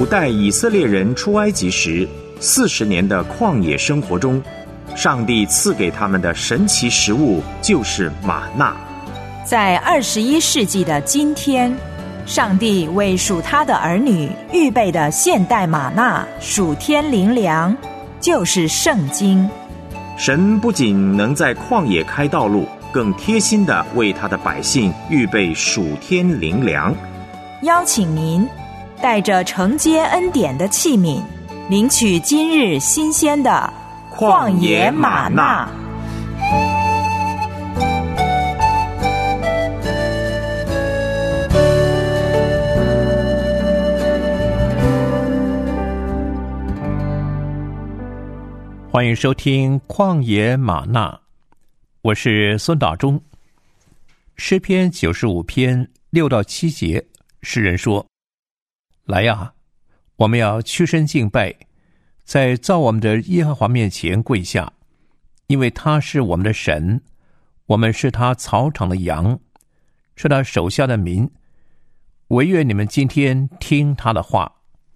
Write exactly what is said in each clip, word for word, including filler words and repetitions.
古代以色列人出埃及时四十年的旷野生活中，上帝赐给他们的神奇食物就是玛纳。 在二十一世纪的今天，上帝为属他的儿女预备的现代玛纳属天灵粮，就是圣经。 神不仅能在旷野开道路，更贴心地为他的百姓预备属天灵粮。 邀请您带着承接恩典的器皿，领取今日新鲜的旷野玛纳。 欢迎收听旷野玛纳，我是孙导中。诗篇九十五篇六到七节，诗人说：来呀，我们要屈身敬拜，在造我们的耶和华面前跪下，因为他是我们的神，我们是他草场的羊，是他手下的民，惟愿你们今天听他的话。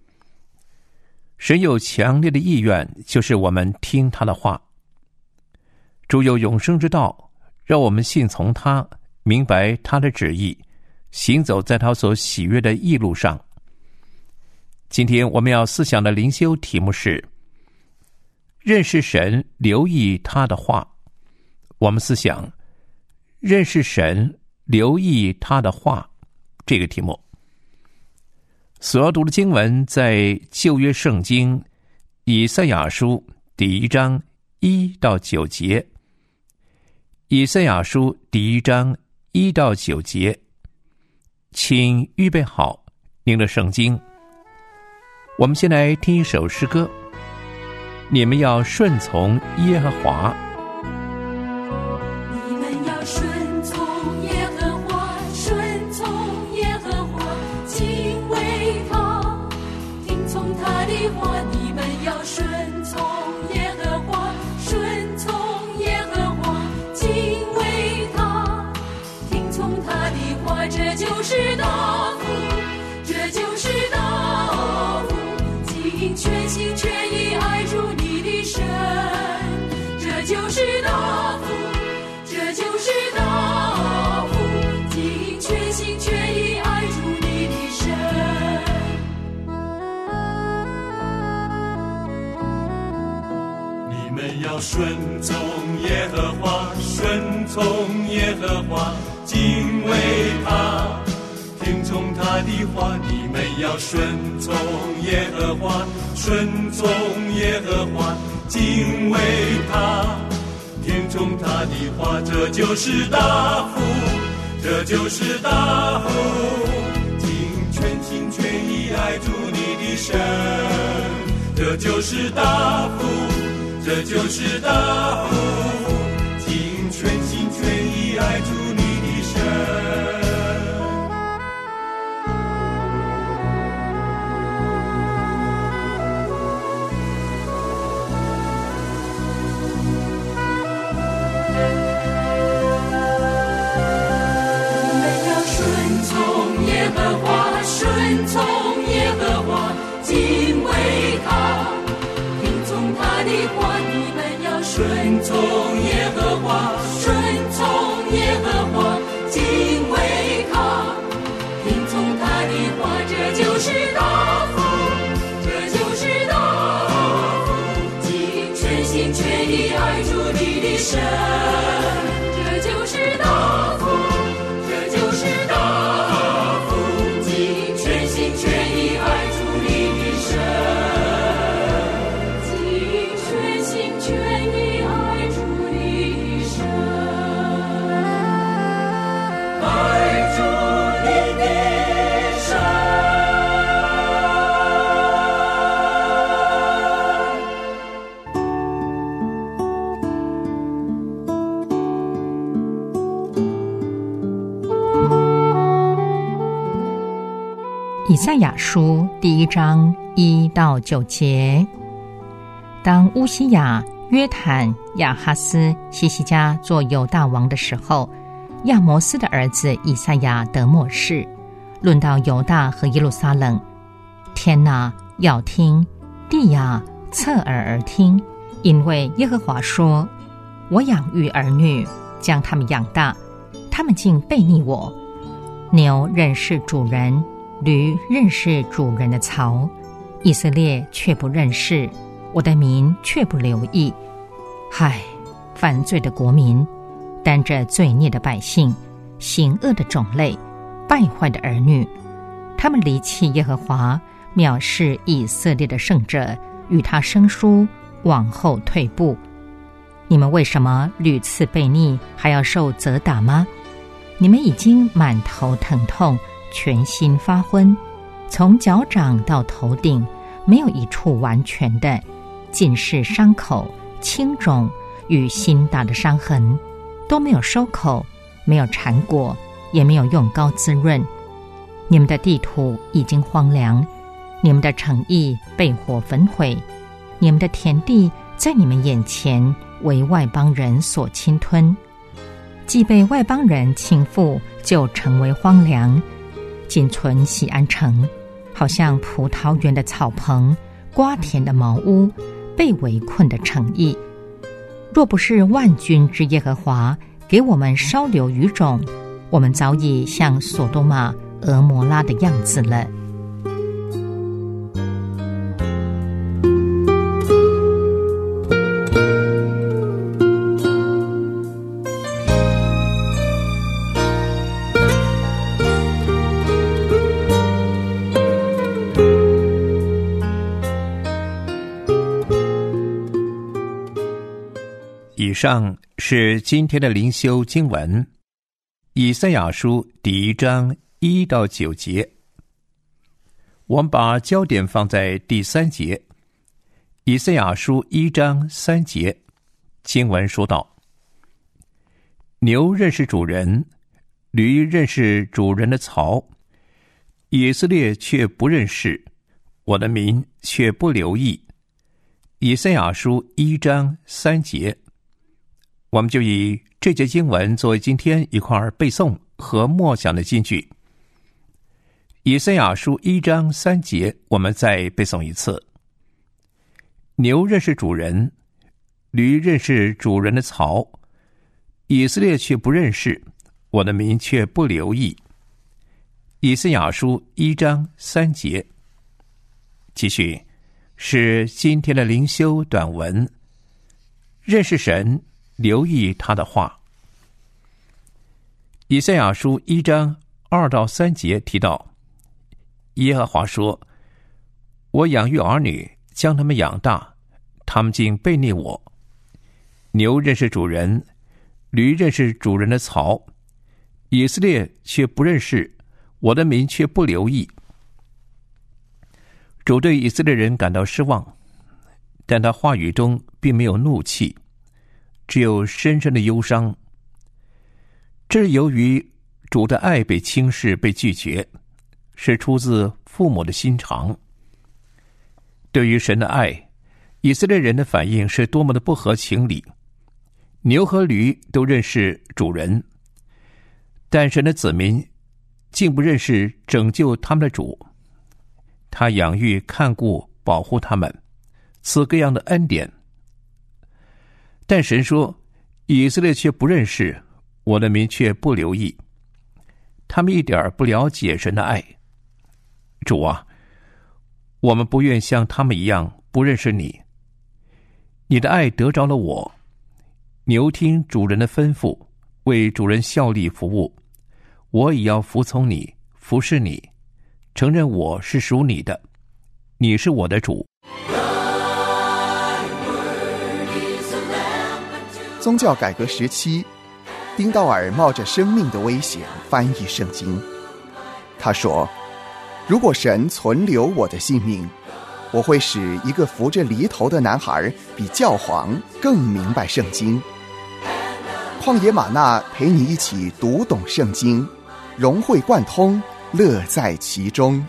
神有强烈的意愿，就是我们听他的话。主有永生之道，让我们信从他，明白他的旨意，行走在他所喜悦的义路上。今天我们要思想的灵修题目是认识神，留意他的话。我们思想认识神，留意他的话这个题目。所要读的经文在旧约圣经以赛亚书第一章一到九节。以赛亚书第一章一到九节，请预备好您的圣经。我们先来听一首诗歌，你们要顺从耶和华。 你们要顺从耶和华，顺从耶和华，敬畏他，听从他的话。你们要顺从耶和华，顺从耶和华，敬畏他，听从他的话。这就是大福，这就是大福，全心全意爱主你的神，这就是大福，这就是大福，尽全心全意爱主你的神。 你们要顺从耶和华，顺从耶和华，敬畏他，听从他的话。你们要顺从耶和华，顺从耶和华，敬畏他，听从他的话。这就是大福，这就是大福，尽全心全意爱主你的神。这就是大福，这就是大福，尽全心全意爱主你的神。 顺从耶和华，敬畏他，听从他的话。你们要顺从耶和华，顺从耶和华，敬畏他，听从他的话。这就是大福，这就是大福，尽全心全意爱主你的神。这就是大福，这就是大福，全意爱主你的神，尽全心全意爱主你的神，爱主你的神。 以赛亚书第一章一到九节。当乌西雅、约坦、亚哈斯、希西家做犹大王的时候，亚摩斯的儿子以赛亚得末世，论到犹大和耶路撒冷， 天哪，要听；地呀，侧耳而听。因为耶和华说，我养育儿女，将他们养大，他们竟背逆我。牛认识主人，驴认识主人的槽，以色列却不认识，我的民却不留意。唉，犯罪的国民，担着罪孽的百姓，行恶的种类，败坏的儿女，他们离弃耶和华，藐视以色列的圣者，与他生疏，往后退步。你们为什么屡次悖逆，还要受责打吗？你们已经满头疼痛，全心发昏，从脚掌到头顶，没有一处完全的，尽是伤口、青肿与新大的伤痕，都没有收口，没有缠裹，也没有用膏滋润。你们的地土已经荒凉，你们的城邑被火焚毁，你们的田地在你们眼前为外邦人所侵吞，既被外邦人倾覆，就成为荒凉，仅存锡安城，好像葡萄园的草棚，瓜田的茅屋，被围困的城邑。若不是万军之耶和华给我们稍留余种，我们早已像所多玛、俄摩拉的样子了。 以上是今天的灵修经文，以赛亚书第一章一到九节。我们把焦点放在第三节，以赛亚书一章三节，经文说道：牛认识主人，驴认识主人的槽，以色列却不认识，我的民却不留意。以赛亚书一章三节。我们就以这节经文作为今天一块儿背诵和默想的金句。以赛亚书一章三节，我们再背诵一次：牛认识主人，驴认识主人的槽，以色列却不认识，我的民却不留意。以赛亚书一章三节。继续是今天的灵修短文，认识神，留意他的话。以赛亚书一章二到三节提到，耶和华说：我养育儿女，将他们养大，他们竟背逆我。牛认识主人，驴认识主人的槽，以色列却不认识，我的民却不留意。主对以色列人感到失望，但他话语中并没有怒气，只有深深的忧伤。这是由于主的爱被轻视、被拒绝，是出自父母的心肠。对于神的爱，以色列人的反应是多么的不合情理。牛和驴都认识主人，但神的子民竟不认识拯救他们的主。他养育、看顾、保护他们，赐各样的恩典。但神说，以色列却不认识，我的民却不留意。他们一点不了解神的爱。主啊，我们不愿像他们一样不认识你。你的爱得着了我。牛听主人的吩咐，为主人效力服务，我也要服从你，服侍你，承认我是属你的，你是我的主。 宗教改革时期，丁道尔冒着生命的危险翻译圣经。他说，如果神存留我的性命，我会使一个扶着犁头的男孩比教皇更明白圣经。旷野玛纳陪你一起读懂圣经，融会贯通，乐在其中。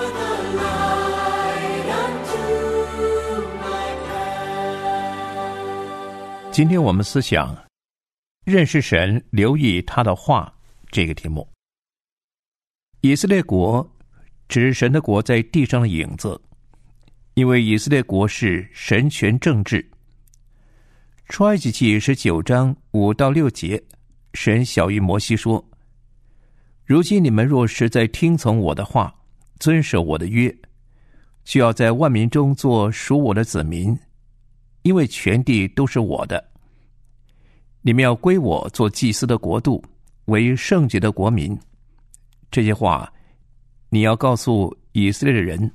今天我们思想认识神，留意他的话这个题目。以色列国只是神的国在地上的影子，因为以色列国是神权政治。出埃及记十九章五到六节，神晓谕摩西说：如今你们若实在听从我的话，遵守我的约，就要在万民中做属我的子民，因为全地都是我的。你们要归我做祭司的国度，为圣洁的国民。这些话你要告诉以色列的人。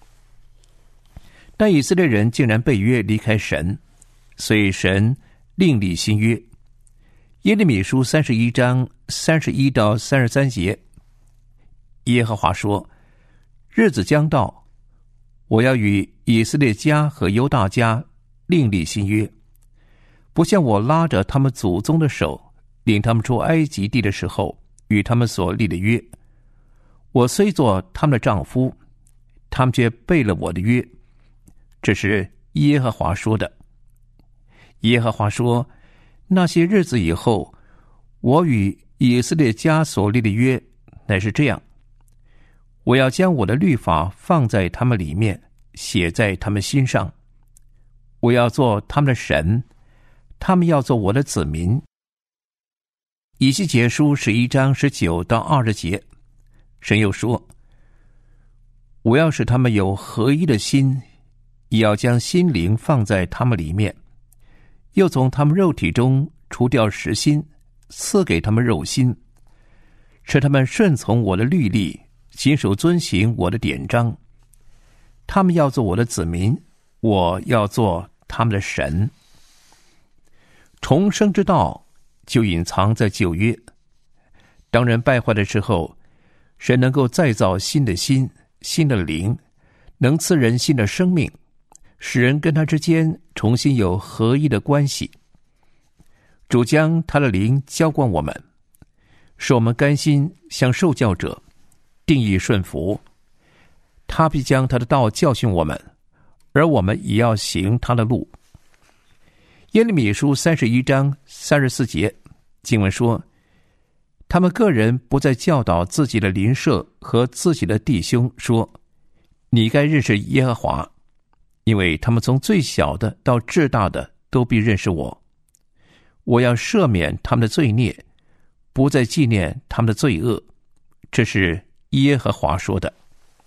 但以色列人竟然背约离开神，所以神另立新约。耶利米书三十一章三十一到三十三节，耶和华说：日子将到，我要与以色列家和犹大家另立新约，不像我拉着他们祖宗的手，领他们出埃及地的时候与他们所立的约。我虽做他们的丈夫，他们却背了我的约。这是耶和华说的。耶和华说：那些日子以后，我与以色列家所立的约乃是这样：我要将我的律法放在他们里面，写在他们心上。我要做他们的神，他们要做我的子民。以西结书十一章十九到二十节，神又说：我要使他们有合一的心，也要将心灵放在他们里面，又从他们肉体中除掉实心，赐给他们肉心，使他们顺从我的律例，谨守遵行我的典章。他们要做我的子民，我要做他们的神。重生之道就隐藏在旧约。当人败坏的时候，神能够再造新的心、新的灵，能赐人新的生命，使人跟他之间重新有合一的关系。主将他的灵浇灌我们，使我们甘心向受教者定义顺服。他必将他的道教训我们，而我们也要行他的路。耶利米书三十一章三十四节经文说：他们个人不再教导自己的邻舍和自己的弟兄说：你该认识耶和华，因为他们从最小的到至大的都必认识我。我要赦免他们的罪孽，不再纪念他们的罪恶。这是耶和华说的。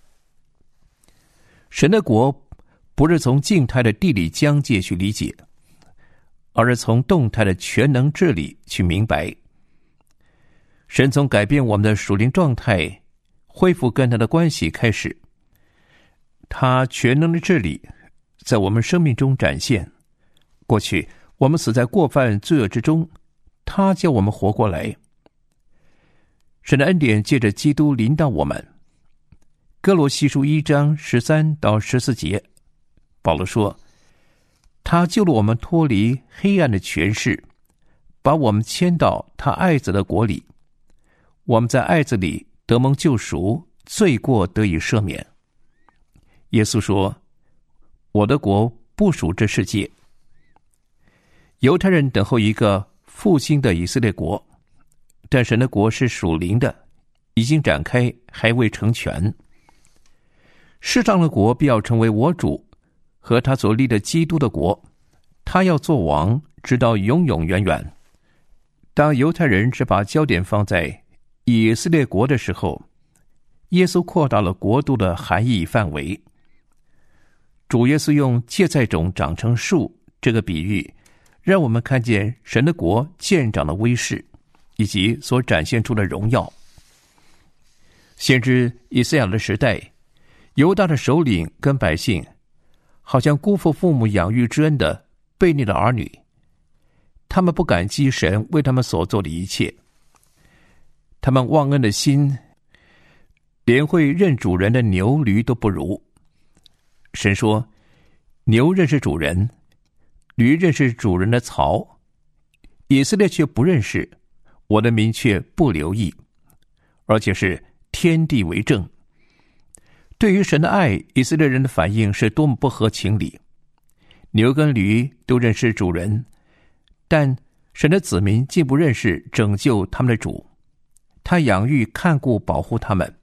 神的国不是从静态的地理疆界去理解，而是从动态的全能治理去明白。神从改变我们的属灵状态，恢复跟他的关系开始，他全能的治理在我们生命中展现。过去我们死在过犯罪恶之中，他叫我们活过来。神的恩典借着基督临到我们。哥罗西书一章十三到十四节，保罗说：他救了我们脱离黑暗的权势，把我们迁到他爱子的国里。我们在爱子里得蒙救赎，罪过得以赦免。耶稣说：我的国不属这世界。犹太人等候一个复兴的以色列国，但神的国是属灵的，已经展开，还未成全。世上的国必要成为我主和他所立的基督的国，他要做王，直到永永远远。当犹太人只把焦点放在以色列国的时候，耶稣扩大了国度的含义范围。主耶稣用芥菜种长成树这个比喻，让我们看见神的国渐长的威势，以及所展现出的荣耀。先知以赛亚的时代，犹大的首领跟百姓好像辜负父母养育之恩的悖逆的儿女，他们不感激神为他们所做的一切，他们忘恩的心连会认主人的牛驴都不如。神说：牛认识主人，驴认识主人的槽，以色列却不认识，我的民却不留意，而且是天地为证。对于神的爱，以色列人的反应是多么不合情理。牛跟驴都认识主人，但神的子民竟不认识拯救他们的主。他养育看顾保护他们，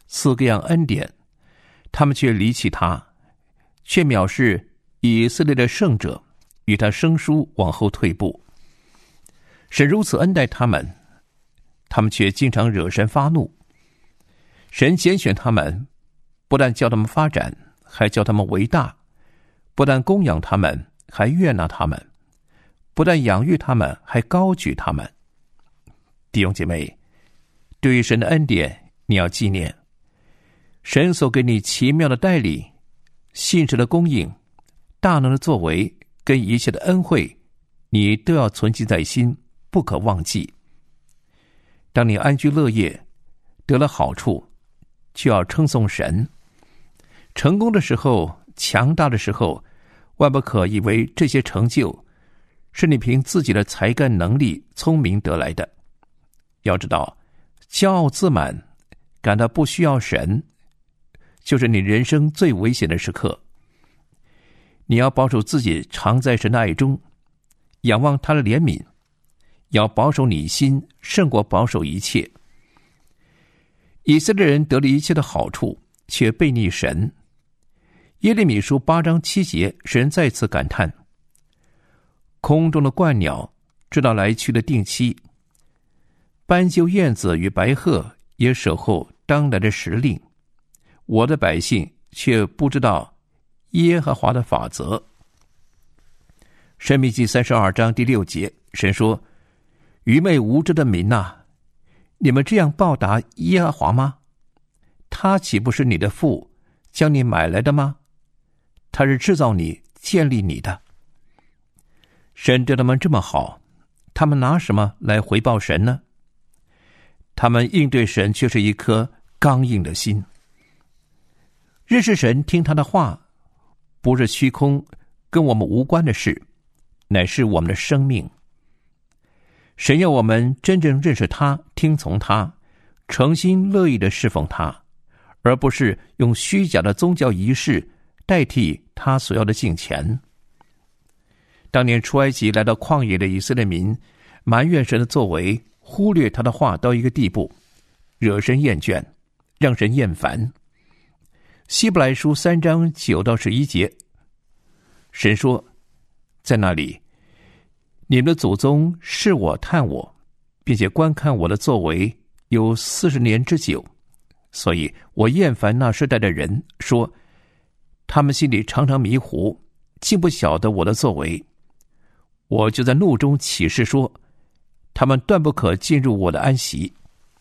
赐各样恩典，他们却离弃他，却藐视以色列的圣者，与他生疏，往后退步。神如此恩待他们，他们却经常惹神发怒。神拣选他们，不但叫他们发展，还叫他们为大；不但供养他们，还悦纳他们；不但养育他们，还高举他们。弟兄姐妹，对于神的恩典，你要纪念神所给你奇妙的带领、信实的供应、大能的作为跟一切的恩惠，你都要存记在心，不可忘记。当你安居乐业，得了好处，就要称颂神。成功的时候，强大的时候，万不可以为这些成就是你凭自己的才干、能力、聪明得来的。要知道，骄傲自满，感到不需要神，就是你人生最危险的时刻。你要保守自己常在神的爱中，仰望他的怜悯，要保守你心胜过保守一切。以色列人得了一切的好处，却背逆神。耶利米书八章七节，神再次感叹：空中的鹳鸟知道来去的定期，斑鸠燕子与白鹤也守候当来的时令，我的百姓却不知道耶和华的法则。申命记三十二章第六节，神说：愚昧无知的民啊，你们这样报答耶和华吗？他岂不是你的父，将你买来的吗？他是制造你、建立你的。神对他们这么好，他们拿什么来回报神呢？他们应对神却是一颗刚硬的心。认识神，听他的话，不是虚空跟我们无关的事，乃是我们的生命。神要我们真正认识他，听从他，诚心乐意的侍奉他，而不是用虚假的宗教仪式代替他所要的敬虔。当年出埃及来到旷野的以色列民，埋怨神的作为，忽略他的话到一个地步，惹神厌倦，让神厌烦。希伯来书三章九到十一节，神说：在那里，你们的祖宗视我探我，并且观看我的作为有四十年之久，所以我厌烦那世代的人，说他们心里常常迷糊，竟不晓得我的作为。我就在怒中起誓说，他们断不可进入我的安息。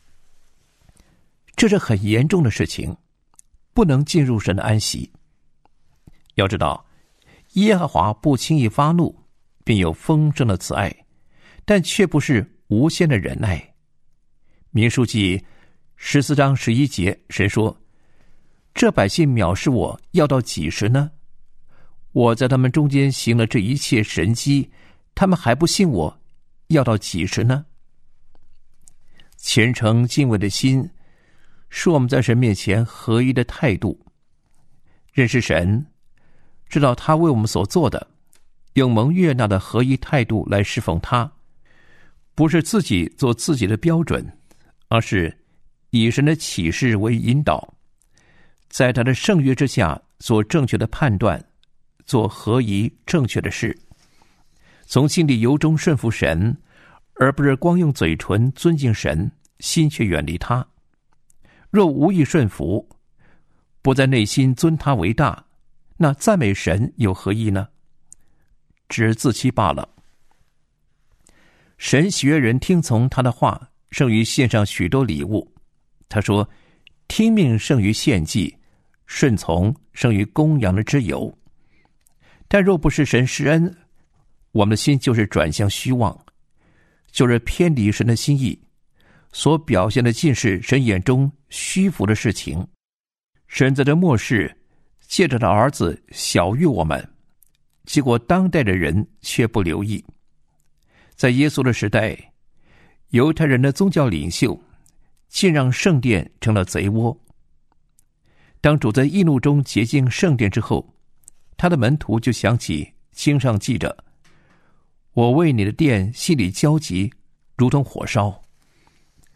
这是很严重的事情，不能进入神的安息。要知道，耶和华不轻易发怒，并有丰盛的慈爱，但却不是无限的忍耐。民数记十四章十一节，神说：这百姓藐视我，要到几时呢？我在他们中间行了这一切神迹，他们还不信我，要到几时呢？虔诚敬畏的心，是我们在神面前合一的态度。认识神，知道他为我们所做的，用蒙悦纳的合一态度来侍奉他，不是自己做自己的标准，而是以神的启示为引导，在他的圣约之下做正确的判断，做合宜正确的事，从心里由衷顺服神，而不是光用嘴唇尊敬神，心却远离他。若无意顺服，不在内心尊他为大，那赞美神有何意呢？只自欺罢了。神喜悦人听从他的话，胜于献上许多礼物。他说：听命胜于献祭，顺从胜于公羊的脂油。但若不是神施恩，我们的心就是转向虚妄，就是偏离神的心意，所表现的尽是神眼中虚浮的事情。神在这末世借着他儿子晓谕我们，结果当代的人却不留意。在耶稣的时代，犹太人的宗教领袖竟让圣殿成了贼窝。当主在义怒中洁净圣殿之后，他的门徒就想起经上记着：我为你的殿心里焦急，如同火烧。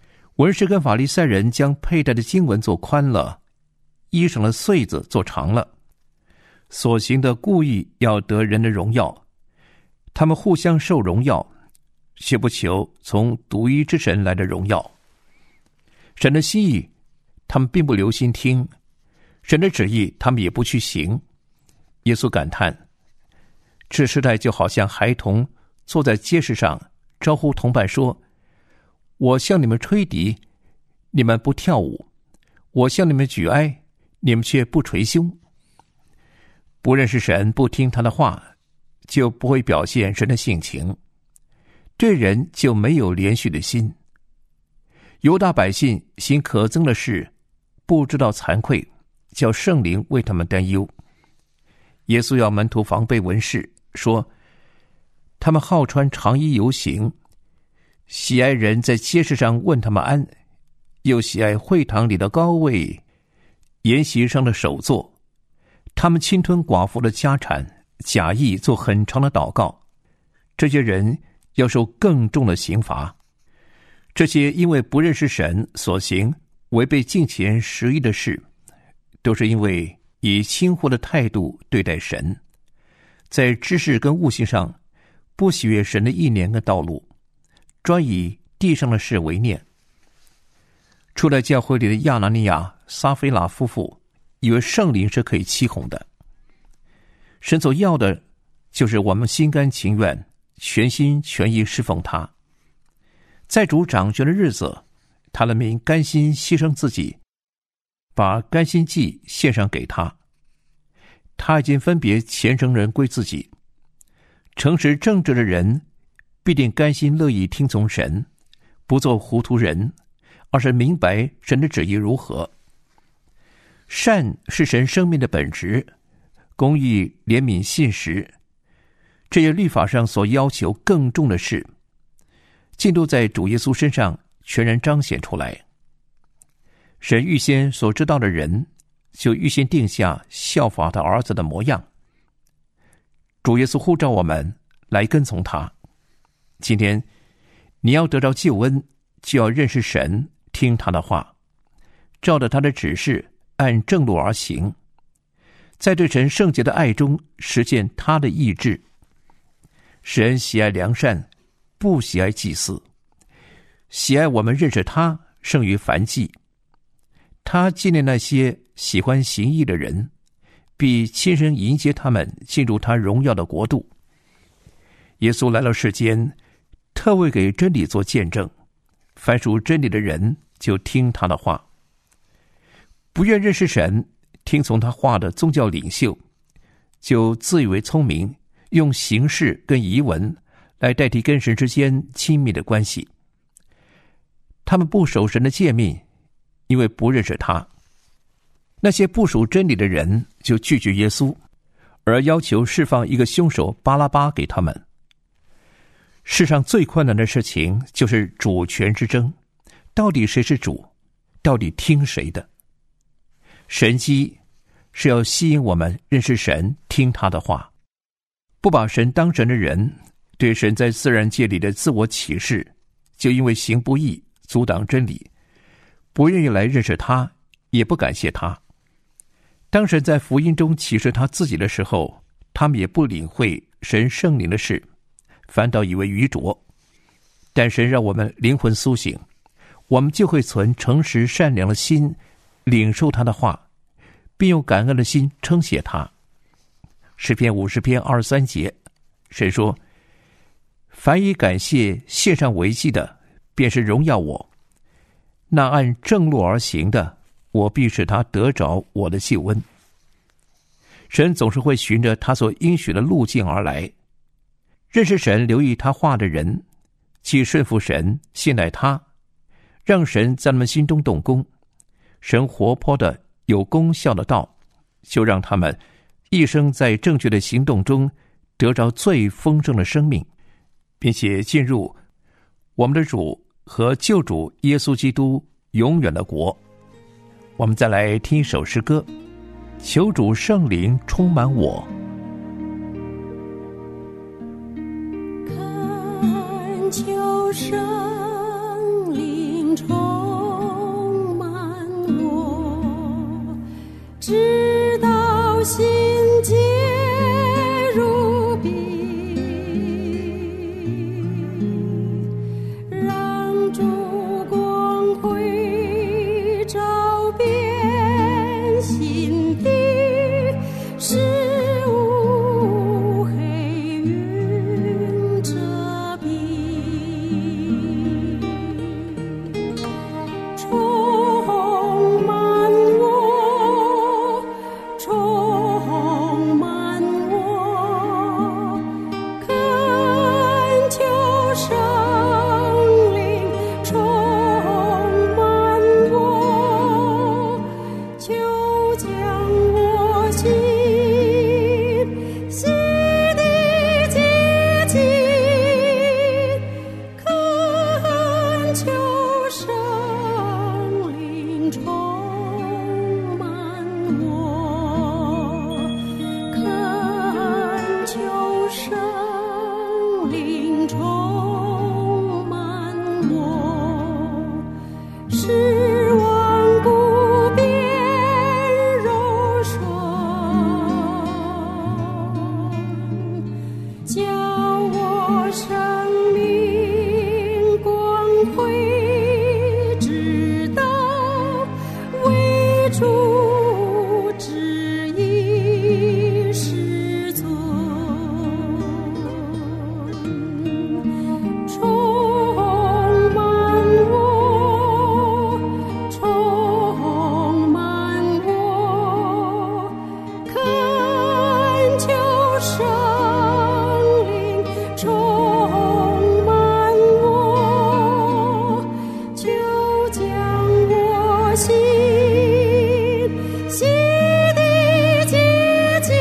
文士跟法利赛人将佩戴的经文做宽了，衣裳的穗子做长了，所行的故意要得人的荣耀。他们互相受荣耀，却不求从独一之神来的荣耀。神的心意他们并不留心听，神的旨意他们也不去行。耶稣感叹，这时代就好像孩童坐在街市上，招呼同伴说，我向你们吹笛，你们不跳舞；我向你们举哀，你们却不捶胸。不认识神，不听他的话，就不会表现神的性情，对人就没有连续的心。犹大百姓行可憎的事，不知道惭愧，叫圣灵为他们担忧。耶稣要门徒防备文士，说他们好穿长衣游行，喜爱人在街市上问他们安，又喜爱会堂里的高位，筵席上的首座。他们侵吞寡妇的家产，假意做很长的祷告。这些人要受更重的刑罚。这些因为不认识神所行违背敬虔十义的事，都是因为以轻忽的态度对待神，在知识跟悟性上不喜悦神的意念跟道路，专以地上的事为念。初来教会里的亚拿尼亚、撒非拉夫妇以为圣灵是可以欺哄的。神所要的就是我们心甘情愿、全心全意侍奉他。在主掌权的日子，他的民甘心牺牲自己，把甘心祭献上给他。他已经分别虔诚人归自己。诚实正直的人必定甘心乐意听从神，不做糊涂人，而是明白神的旨意如何。善是神生命的本质，公义、怜悯、信实，这些律法上所要求更重的事，尽都在主耶稣身上全然彰显出来。神预先所知道的人，就预先定下效法他儿子的模样。主耶稣呼召我们来跟从他。今天你要得到救恩，就要认识神，听他的话，照着他的指示按正路而行，在对神圣洁的爱中实现他的意志。神喜爱良善，不喜爱祭祀，喜爱我们认识他胜于燔祭。他纪念那些喜欢行义的人，必亲身迎接他们进入他荣耀的国度。耶稣来到世间，特为给真理做见证，凡属真理的人就听他的话。不愿认识神、听从他话的宗教领袖，就自以为聪明，用形式跟仪文来代替跟神之间亲密的关系。他们不守神的诫命，因为不认识他。那些不属真理的人就拒绝耶稣，而要求释放一个凶手巴拉巴给他们。世上最困难的事情就是主权之争，到底谁是主？到底听谁的？神机是要吸引我们认识神，听他的话。不把神当神的人，对神在自然界里的自我启示，就因为行不义阻挡真理，不愿意来认识他，也不感谢他。当神在福音中启示他自己的时候，他们也不领会神圣灵的事，反倒以为愚拙。但神让我们灵魂苏醒，我们就会存诚实善良的心，领受他的话，并用感恩的心称谢他。诗篇五十篇二十三节，神说：凡以感谢献上为祭的，便是荣耀我；那按正路而行的，我必使他得着我的救恩。神总是会循着他所应许的路径而来。认识神、留意他话的人，既顺服神、信赖他，让神在他们心中动工，神活泼的有功效的道，就让他们一生在正确的行动中得着最丰盛的生命，并且进入我们的主和救主耶稣基督永远的国。我们再来听一首诗歌，求主圣灵充满我。 恳求圣灵充我心，心的洁净，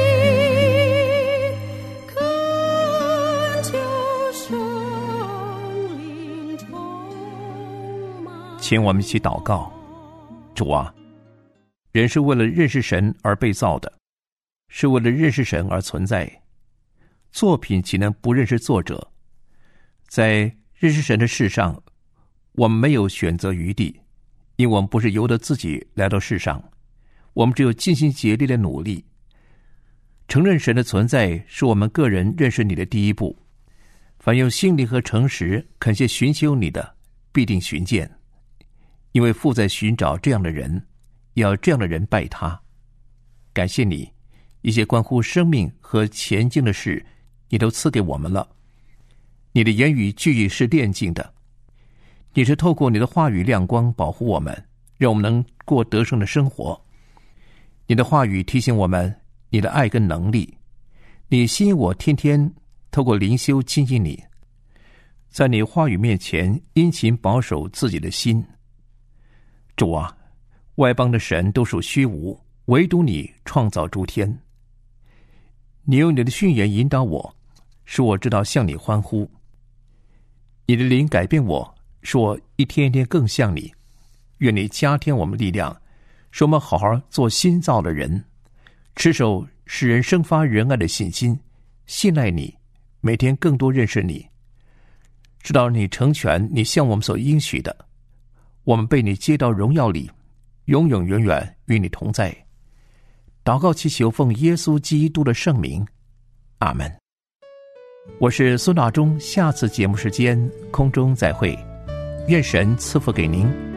恳求圣灵充满。 请我们一起祷告。主啊，人是为了认识神而被造的，是为了认识神而存在。作品岂能不认识作者？在认识神的事上，我们没有选择余地，因为我们不是由得自己来到世上，我们只有尽心竭力的努力。承认神的存在是我们个人认识你的第一步。凡用心灵和诚实恳切寻求你的，必定寻见，因为父在寻找这样的人，要这样的人拜他。感谢你，一些关乎生命和前进的事你都赐给我们了。你的言语句是炼净的，你是透过你的话语亮光保护我们，让我们能过得胜的生活。你的话语提醒我们你的爱跟能力，你吸引我天天透过灵修亲近你，在你话语面前殷勤保守自己的心。主啊，外邦的神都属虚无，唯独你创造诸天。你用你的训言引导我，使我知道向你欢呼。你的灵改变我，使我一天一天更像你。愿你加添我们力量，使我们好好做新造的人，持守使人生发仁爱的信心，信赖你，每天更多认识你，知道你成全你向我们所应许的。我们被你接到荣耀里，永永远远与你同在。祷告祈求奉耶稣基督的圣名，阿们。我是孙大中，下次节目时间空中再会，愿神赐福给您。